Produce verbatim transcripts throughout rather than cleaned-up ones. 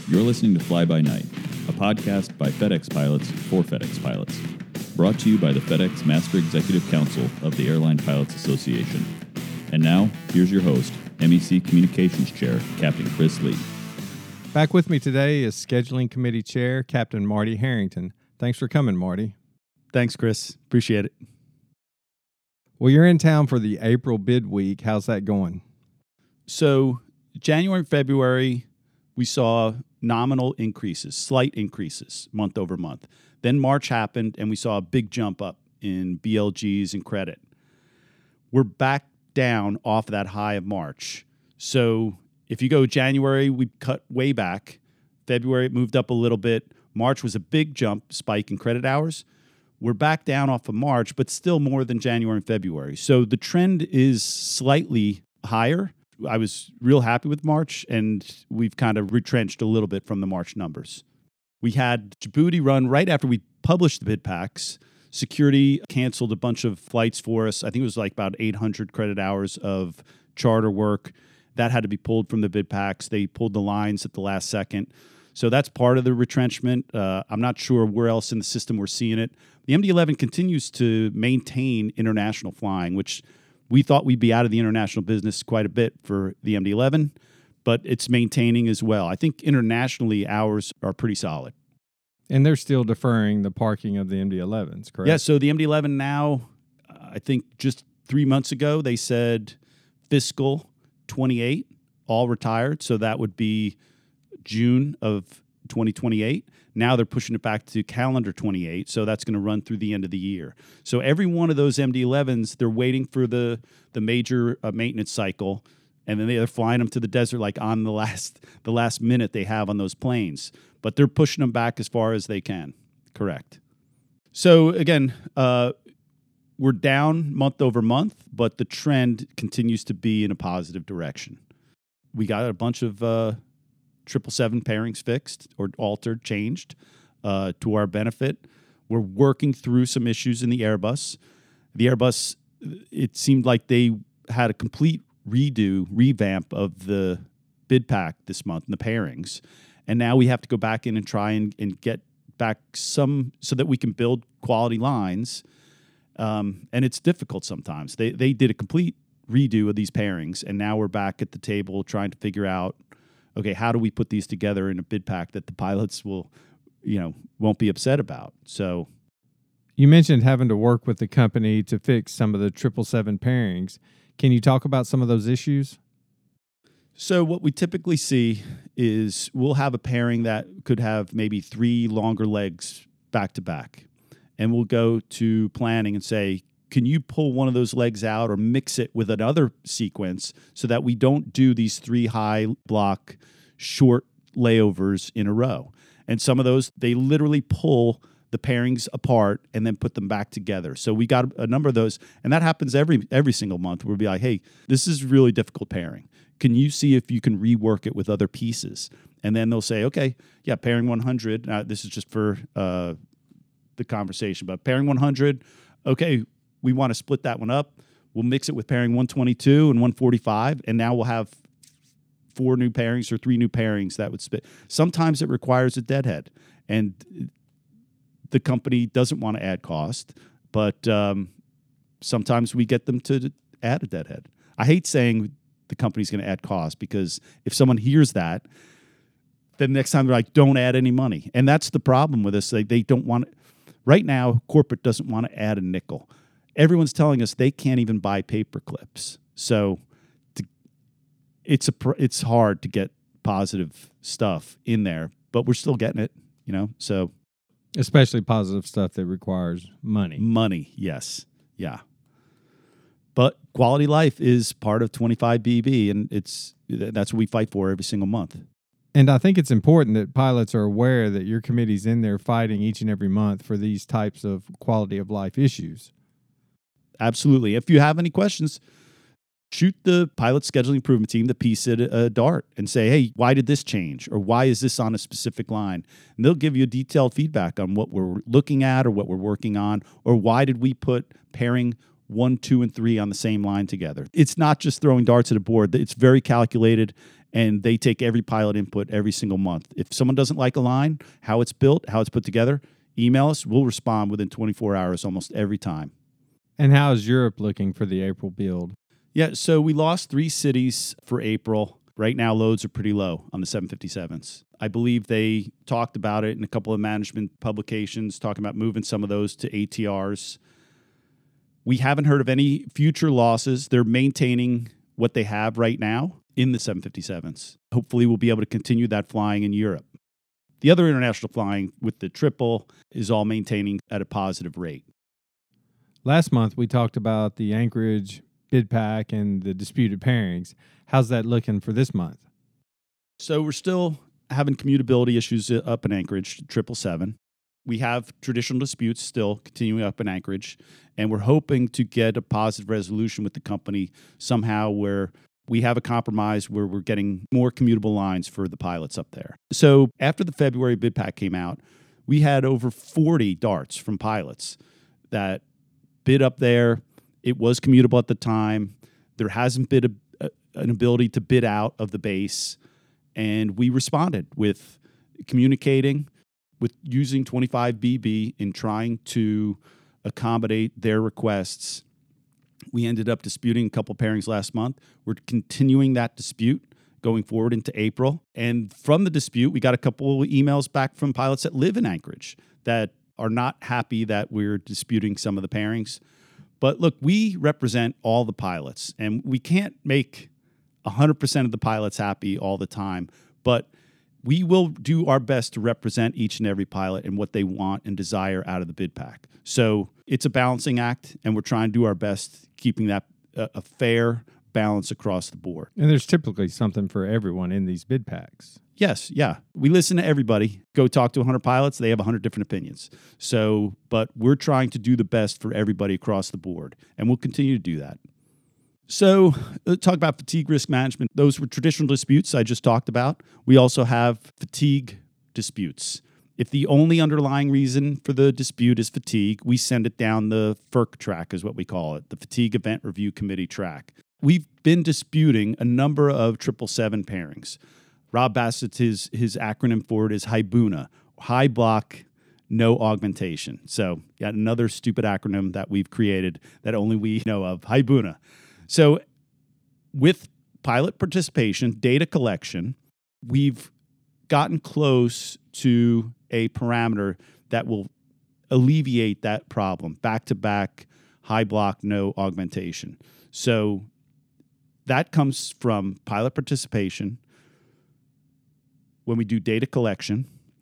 You're listening to Fly By Night, a podcast by FedEx pilots for FedEx pilots. Brought to you by the FedEx Master Executive Council of the Airline Pilots Association. And now, here's your host, M E C Communications Chair, Captain Chris Lee. Back with me today is Scheduling Committee Chair, Captain Marty Harrington. Thanks for coming, Marty. Thanks, Chris. Appreciate it. Well, you're in town for the April bid week. How's that going? So January and February, we saw nominal increases, slight increases month over month. Then March happened, and we saw a big jump up in B L Gs and credit. We're back down off that high of March. So if you go January, we cut way back. February, it moved up a little bit. March was a big jump, spike in credit hours. We're back down off of March, but still more than January and February. So the trend is slightly higher. I was real happy with March, and we've kind of retrenched a little bit from the March numbers. We had Djibouti run right after we published the bid packs. Security canceled a bunch of flights for us. I think it was like about eight hundred credit hours of charter work. That had to be pulled from the bid packs. They pulled the lines at the last second. So that's part of the retrenchment. Uh, I'm not sure where else in the system we're seeing it. The M D eleven continues to maintain international flying, which we thought we'd be out of the international business quite a bit for the M D eleven, but it's maintaining as well. I think internationally, hours are pretty solid. And they're still deferring the parking of the M D elevens, correct? Yeah, so the M D eleven now, I think just three months ago, they said fiscal twenty-eight, all retired. So that would be June of twenty twenty-eight. Now they're pushing it back to calendar twenty-eight, so that's going to run through the end of the year. So every one of those M D elevens, they're waiting for the the major uh, maintenance cycle, and then they're flying them to the desert like on the last the last minute they have on those planes. But they're pushing them back as far as they can. Correct. So again, uh, we're down month over month, but the trend continues to be in a positive direction. We got a bunch of uh, triple seven pairings fixed or altered, changed uh, to our benefit. We're working through some issues in the Airbus. The Airbus, it seemed like they had a complete redo, revamp of the bid pack this month and the pairings. And now we have to go back in and try and, and get back some so that we can build quality lines. Um, and it's difficult sometimes. They they did a complete redo of these pairings, and now we're back at the table trying to figure out, okay, how do we put these together in a bid pack that the pilots will, you know, won't be upset about? So, you mentioned having to work with the company to fix some of the triple seven pairings. Can you talk about some of those issues? So what we typically see is we'll have a pairing that could have maybe three longer legs back to back, and we'll go to planning and say, can you pull one of those legs out or mix it with another sequence so that we don't do these three high block short layovers in a row? And some of those, they literally pull the pairings apart and then put them back together. So we got a number of those, and that happens every every single month. We'll be like, hey, this is really difficult pairing. Can you see if you can rework it with other pieces? And then they'll say, okay, yeah, pairing one hundred. Uh, this is just for uh, the conversation, but pairing one hundred, okay, we want to split that one up. We'll mix it with pairing one twenty-two and one forty-five, and now we'll have four new pairings or three new pairings that would split. Sometimes it requires a deadhead, and the company doesn't want to add cost, but um, sometimes we get them to add a deadhead. I hate saying the company's going to add cost, because if someone hears that, then next time they're like, don't add any money. And that's the problem with this. They, they don't want to. Right now, corporate doesn't want to add a nickel. Everyone's telling us they can't even buy paper clips. So to, it's a it's hard to get positive stuff in there, but we're still getting it, you know. So especially positive stuff that requires money. Money, yes. Yeah. But quality life is part of twenty-five B B, and it's that's what we fight for every single month. And I think it's important that pilots are aware that your committee's in there fighting each and every month for these types of quality of life issues. Absolutely. If you have any questions, shoot the pilot scheduling improvement team, the P S I D, a dart and say, hey, why did this change? Or why is this on a specific line? And they'll give you detailed feedback on what we're looking at or what we're working on, or why did we put pairing one, two, and three on the same line together. It's not just throwing darts at a board. It's very calculated, and they take every pilot input every single month. If someone doesn't like a line, how it's built, how it's put together, email us. We'll respond within twenty-four hours almost every time. And how is Europe looking for the April build? Yeah, so we lost three cities for April. Right now, loads are pretty low on the seven fifty-sevens. I believe they talked about it in a couple of management publications, talking about moving some of those to A T Rs. We haven't heard of any future losses. They're maintaining what they have right now in the seven fifty-sevens. Hopefully, we'll be able to continue that flying in Europe. The other international flying with the triple is all maintaining at a positive rate. Last month, we talked about the Anchorage bid pack and the disputed pairings. How's that looking for this month? So we're still having commutability issues up in Anchorage, triple seven. We have traditional disputes still continuing up in Anchorage, and we're hoping to get a positive resolution with the company somehow where we have a compromise where we're getting more commutable lines for the pilots up there. So after the February bid pack came out, we had over forty darts from pilots that bid up there. It was commutable at the time. There hasn't been a, a, an ability to bid out of the base. And we responded with communicating, with using twenty-five B B in trying to accommodate their requests. We ended up disputing a couple pairings last month. We're continuing that dispute going forward into April. And from the dispute, we got a couple of emails back from pilots that live in Anchorage that are not happy that we're disputing some of the pairings. But look, we represent all the pilots, and we can't make one hundred percent of the pilots happy all the time, but we will do our best to represent each and every pilot and what they want and desire out of the bid pack. So it's a balancing act, and we're trying to do our best keeping that a, a fair balance across the board. And there's typically something for everyone in these bid packs. Yes, yeah. We listen to everybody. Go talk to one hundred pilots. They have one hundred different opinions. So, but we're trying to do the best for everybody across the board, and we'll continue to do that. So, let's talk about fatigue risk management. Those were traditional disputes I just talked about. We also have fatigue disputes. If the only underlying reason for the dispute is fatigue, we send it down the F E R C track, is what we call it, the Fatigue Event Review Committee track. We've been disputing a number of triple seven pairings. Rob Bassett, his, his acronym for it is HIBUNA, High Block, No Augmentation. So, yet another stupid acronym that we've created that only we know of, HIBUNA. So, with pilot participation, data collection, we've gotten close to a parameter that will alleviate that problem, back-to-back, high block, no augmentation. So, that comes from pilot participation. When we do data collection,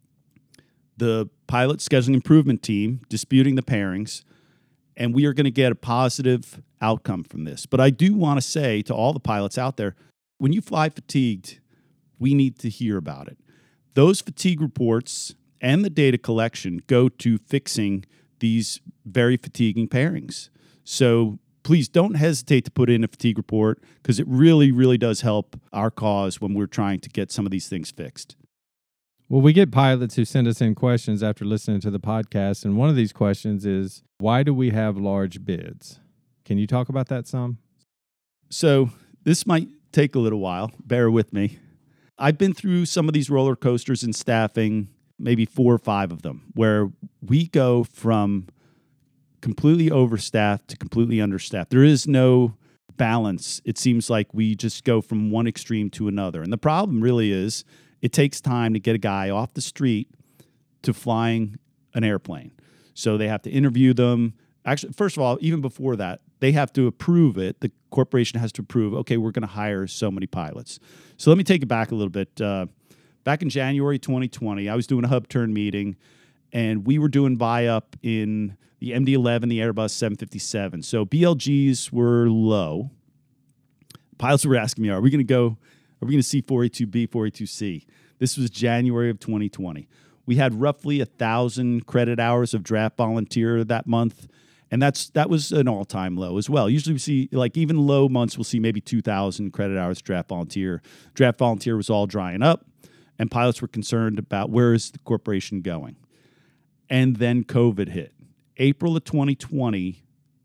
the pilot scheduling improvement team disputing the pairings, and we are going to get a positive outcome from this. But I do want to say to all the pilots out there, when you fly fatigued, we need to hear about it. Those fatigue reports and the data collection go to fixing these very fatiguing pairings. So please don't hesitate to put in a fatigue report because it really, really does help our cause when we're trying to get some of these things fixed. Well, we get pilots who send us in questions after listening to the podcast, and one of these questions is, why do we have large bids? Can you talk about that some? So this might take a little while. Bear with me. I've been through some of these roller coasters in staffing, maybe four or five of them, where we go from completely overstaffed to completely understaffed. There is no balance. It seems like we just go from one extreme to another. And the problem really is it takes time to get a guy off the street to flying an airplane. So they have to interview them. Actually, first of all, even before that, they have to approve it. The corporation has to approve, okay, we're going to hire so many pilots. So let me take it back a little bit. Uh, back in January twenty twenty, I was doing a hub turn meeting, and we were doing buy-up in the M D eleven, the Airbus seven fifty-seven. So B L Gs were low. Pilots were asking me, are we going to go, are we going to see four eighty-two B, four eighty-two C? This was January of twenty twenty. We had roughly one thousand credit hours of draft volunteer that month, and that's that was an all-time low as well. Usually we see, like even low months, we'll see maybe two thousand credit hours draft volunteer. Draft volunteer was all drying up, and pilots were concerned about where is the corporation going. And then COVID hit. April of twenty twenty,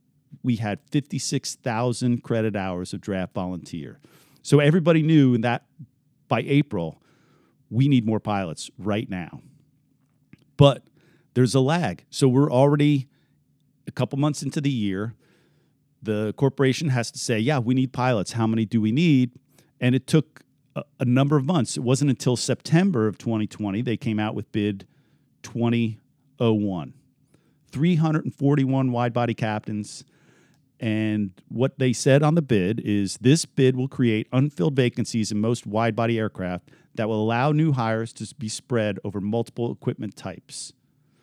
we had fifty-six thousand credit hours of draft volunteer. So everybody knew that by April, we need more pilots right now. But there's a lag. So we're already a couple months into the year. The corporation has to say, yeah, we need pilots. How many do we need? And it took a, a number of months. It wasn't until September of twenty twenty they came out with bid twenty oh one. three hundred forty-one wide-body captains. And what they said on the bid is this bid will create unfilled vacancies in most wide-body aircraft that will allow new hires to be spread over multiple equipment types.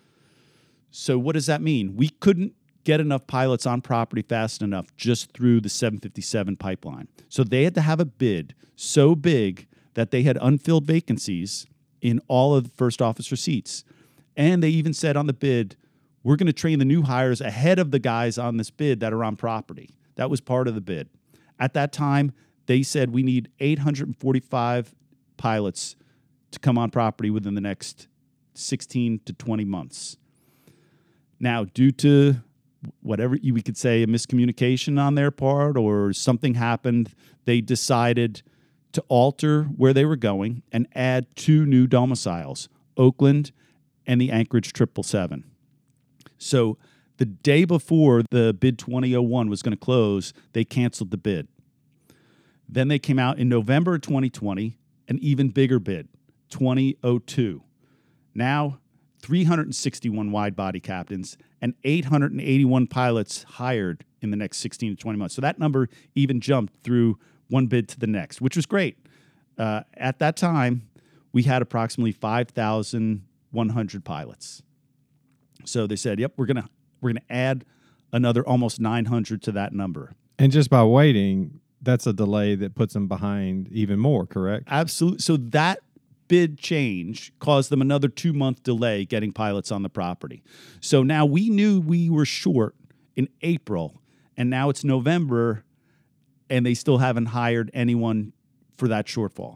So what does that mean? We couldn't get enough pilots on property fast enough just through the seven fifty-seven pipeline. So they had to have a bid so big that they had unfilled vacancies in all of the first officer seats. And they even said on the bid, we're going to train the new hires ahead of the guys on this bid that are on property. That was part of the bid. At that time, they said we need eight hundred forty-five pilots to come on property within the next sixteen to twenty months. Now, due to whatever we could say, a miscommunication on their part or something happened, they decided to alter where they were going and add two new domiciles, Oakland and the Anchorage triple seven. So the day before the bid twenty oh one was going to close, they canceled the bid. Then they came out in November of twenty twenty, an even bigger bid, twenty oh two. Now, three hundred sixty-one wide-body captains and eight hundred eighty-one pilots hired in the next sixteen to twenty months. So that number even jumped through one bid to the next, which was great. Uh, at that time, we had approximately five thousand one hundred pilots. So they said, yep, we're going to we're going to add another almost nine hundred to that number. And just by waiting, that's a delay that puts them behind even more, correct? Absolutely. So that bid change caused them another two-month delay getting pilots on the property. So now we knew we were short in April, and now it's November, and they still haven't hired anyone for that shortfall.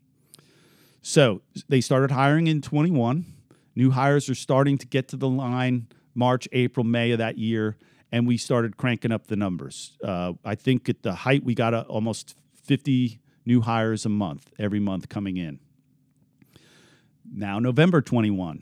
So they started hiring in twenty-one. New hires are starting to get to the line March, April, May of that year, and we started cranking up the numbers. Uh, I think at the height, we got a, almost fifty new hires a month, every month coming in. Now, November twenty-one,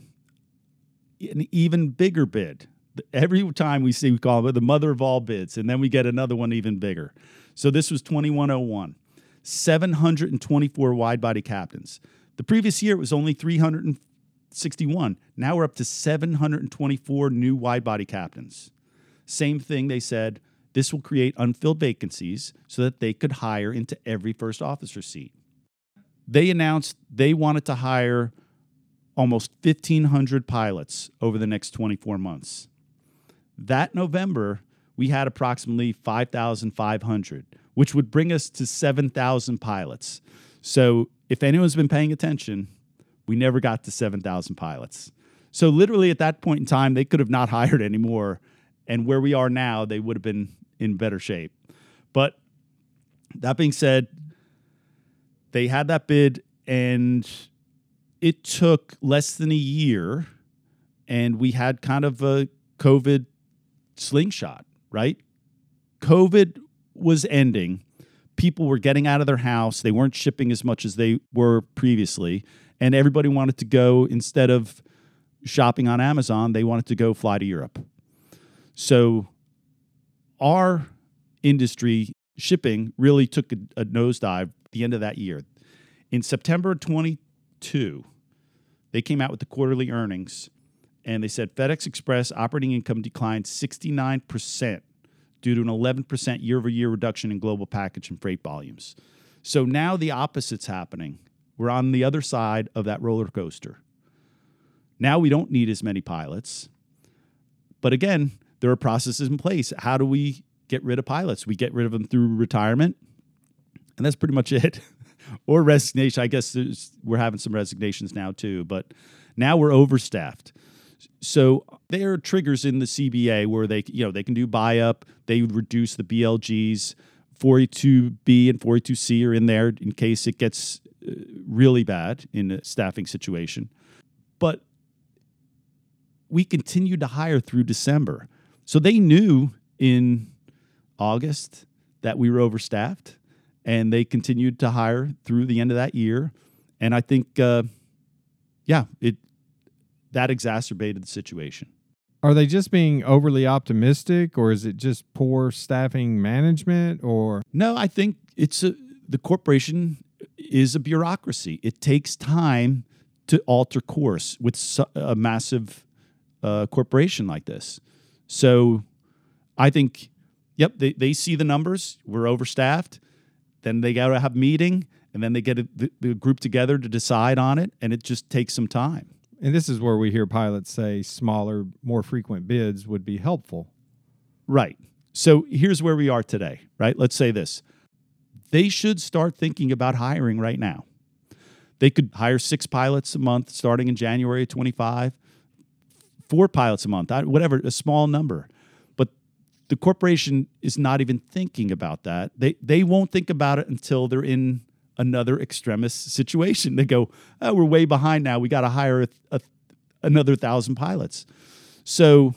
an even bigger bid. Every time we see, we call it the mother of all bids, and then we get another one even bigger. So this was twenty-one oh one, seven hundred twenty-four wide-body captains. The previous year, it was only three hundred sixty-one. Now we're up to seven hundred twenty-four new wide-body captains. Same thing, they said, this will create unfilled vacancies so that they could hire into every first officer seat. They announced they wanted to hire almost fifteen hundred pilots over the next twenty-four months. That November, we had approximately five thousand five hundred, which would bring us to seven thousand pilots. So if anyone's been paying attention, we never got to seven thousand pilots. So literally at that point in time, they could have not hired anymore. And where we are now, they would have been in better shape. But that being said, they had that bid, and it took less than a year, and we had kind of a COVID slingshot, right? COVID was ending. People were getting out of their house. They weren't shipping as much as they were previously. And everybody wanted to go, instead of shopping on Amazon, they wanted to go fly to Europe. So our industry, shipping, really took a, a nosedive at the end of that year. In September twenty-two, they came out with the quarterly earnings, and they said FedEx Express operating income declined sixty-nine percent due to an eleven percent year-over-year reduction in global package and freight volumes. So now the opposite's happening. We're on the other side of that roller coaster. Now we don't need as many pilots. But again, there are processes in place. How do we get rid of pilots? We get rid of them through retirement, and that's pretty much it. Or resignation. I guess we're having some resignations now too, but now we're overstaffed. So there are triggers in the C B A where they, you know, they can do buy-up. They would reduce the B L Gs. four eighty-two B and four eighty-two C are in there in case it gets really bad in a staffing situation. But we continued to hire through December. So they knew in August that we were overstaffed, and they continued to hire through the end of that year. And I think, uh, yeah, it that exacerbated the situation. Are they just being overly optimistic, or is it just poor staffing management? Or No, I think it's a, the corporation is a bureaucracy. It takes time to alter course with su- a massive uh, corporation like this. So I think, yep, they, they see the numbers. We're overstaffed. Then they got to have a meeting, and then they get a, the, the group together to decide on it, and it just takes some time. and this is where we hear pilots say smaller, more frequent bids would be helpful. Right. So here's where we are today, right? Let's say this. They should start thinking about hiring right now. They could hire six pilots a month starting in January of twenty-five, four pilots a month, whatever, a small number. But the corporation is not even thinking about that. They they won't think about it until they're in another extremis situation. They go, oh, we're way behind now. We got to hire a, a, another thousand pilots. So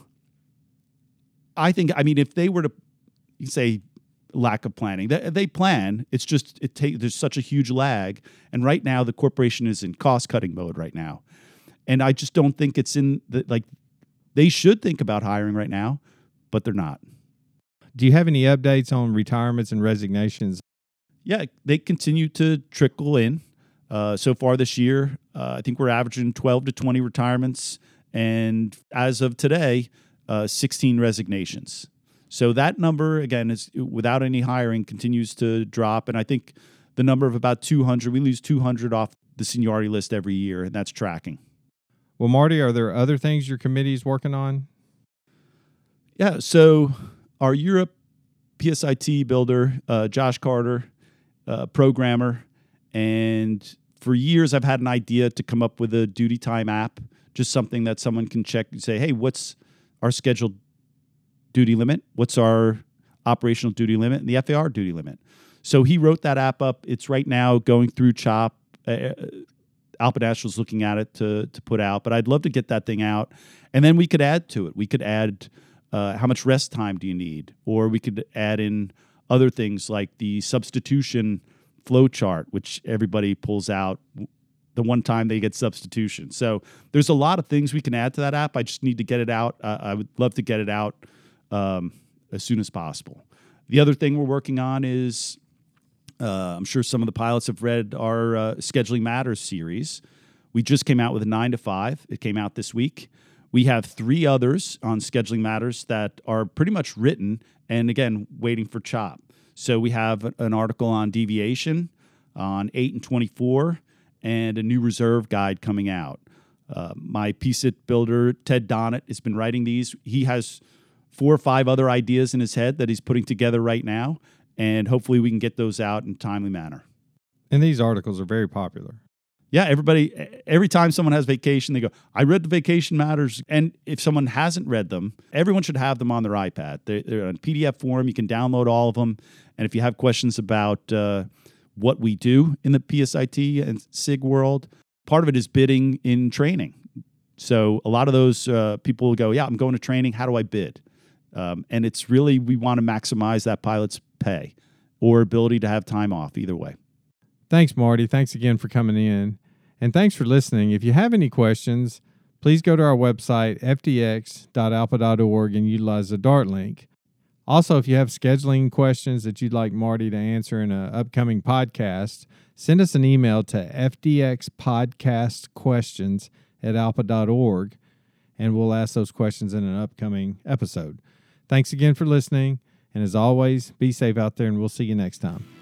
I think, I mean, if they were to say lack of planning, they, they plan. It's just it take there's such a huge lag, and right now the corporation is in cost cutting mode right now, and I just don't think it's in the like they should think about hiring right now, but they're not. Do you have any updates on retirements and resignations? Yeah, they continue to trickle in. Uh, so far this year, uh, I think we're averaging twelve to twenty retirements, and as of today, uh, sixteen resignations. So that number, again, is without any hiring, continues to drop. And I think the number of about two hundred, we lose two hundred off the seniority list every year, and that's tracking. Well, Marty, are there other things your committee is working on? Yeah, so our Europe P S I T builder, uh, Josh Carter, uh, programmer, and for years I've had an idea to come up with a duty time app, just something that someone can check and say, hey, what's our scheduled duty limit? What's our operational duty limit and the F A R duty limit? So he wrote that app up. It's right now going through CHOP. Uh, Alpha National's looking at it to to put out, but I'd love to get that thing out. And then we could add to it. We could add uh, how much rest time do you need? Or we could add in other things like the substitution flow chart, which everybody pulls out the one time they get substitution. So there's a lot of things we can add to that app. I just need to get it out. Uh, I would love to get it out um, as soon as possible. The other thing we're working on is, uh, I'm sure some of the pilots have read our uh, Scheduling Matters series. We just came out with a nine to five. It came out this week. We have three others on Scheduling Matters that are pretty much written and, again, waiting for CHOP. So we have an article on deviation on eight and twenty-four and a new reserve guide coming out. Uh, my P S I T builder, Ted Donnett, has been writing these. He has four or five other ideas in his head that he's putting together right now, and hopefully we can get those out in a timely manner. And these articles are very popular. Yeah, everybody, every time someone has vacation, they go, I read the Vacation Matters. And if someone hasn't read them, everyone should have them on their iPad. They're, they're in P D F form. You can download all of them. And if you have questions about uh, what we do in the P S I T and SIG world, part of it is bidding in training. So a lot of those uh, people will go, yeah, I'm going to training. How do I bid? Um, and it's really, we want to maximize that pilot's pay or ability to have time off, either way. Thanks, Marty. Thanks again for coming in. And thanks for listening. If you have any questions, please go to our website, f d x dot alpha dot org, and utilize the Dart link. Also, if you have scheduling questions that you'd like Marty to answer in an upcoming podcast, send us an email to f d x podcast questions at alpha dot org, and we'll ask those questions in an upcoming episode. Thanks again for listening, and as always, be safe out there, and we'll see you next time.